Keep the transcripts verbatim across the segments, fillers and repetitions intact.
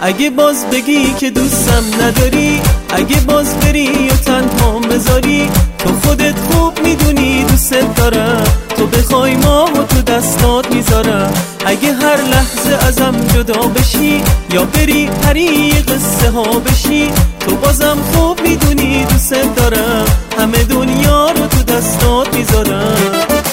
اگه باز بگی که دوستم نداری، اگه باز بری و تنها بذاری، تو خودت خوب میدونی دوست دارم، تو بخوای ماهو تو دستات میذارم. اگه هر لحظه ازم جدا بشی یا بری پری قصه ها بشی، تو بازم خوب میدونی دوست دارم، همه دنیا رو تو دستات میذارم.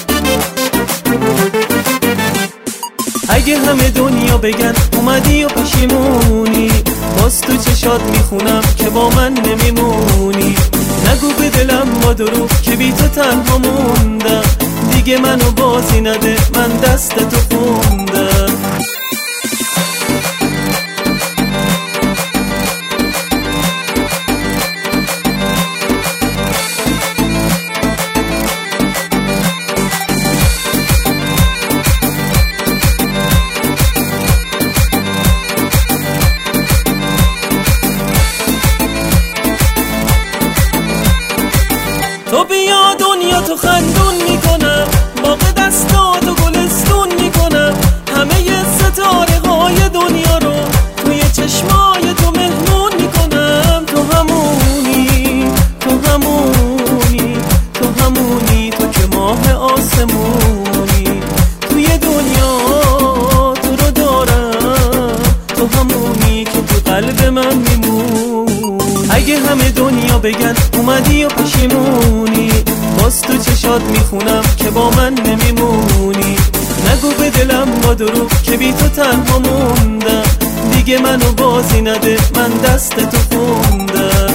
اگه همه دنیا بگن اومدی و پشیمونی، باز تو چشات میخونم که با من نمیمونی. نگو به دلم با دروغ که بی تو تنها موندم، دیگه منو بازی نده من دست تو خوندم. تو بیا دنیا تو خندون میکنم، باغ دستات و گلستون میکنم، همه ستاره های دنیا رو توی چشمای تو مهمون میکنم. تو همونی تو همونی تو همونی تو که ماه آسمونی، توی دنیا تو رو دارم، تو همونی که تو قلب من میمونی. اگه همه دنیا بگن اومدی و پشیمونی، باز تو چشات میخونم که با من نمیمونی. نگو به دلم با دروغ که بی تو تنها موندم، دیگه منو بازی نده من دست تو خوندم.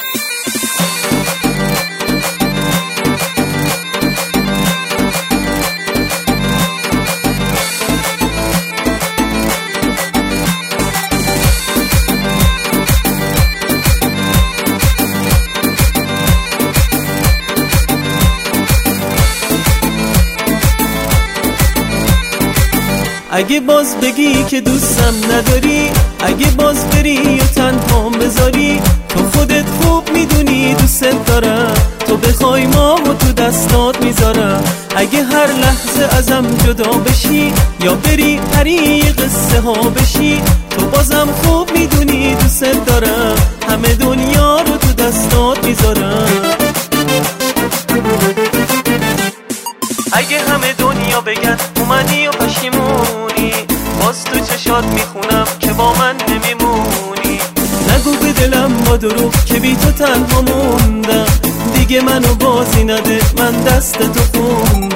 اگه باز بگی که دوستم نداری، اگه باز بری و تنها بذاری، تو خودت خوب میدونی دوست دارم، تو بخوای ماهو تو دستات میذارم. اگه هر لحظه ازم جدا بشی یا بری پری قصه ها بشی، تو بازم خوب میدونی دوست دارم، همه دنیا رو تو دستات میذارم. اگه همه دنیا بگن اومدی و پشیمونی، باز تو چشات میخونم که با من نمیمونی. نگو به دلم با دروغ که بی تو تنها موندم، دیگه منو بازی نده من دست تو خوندم.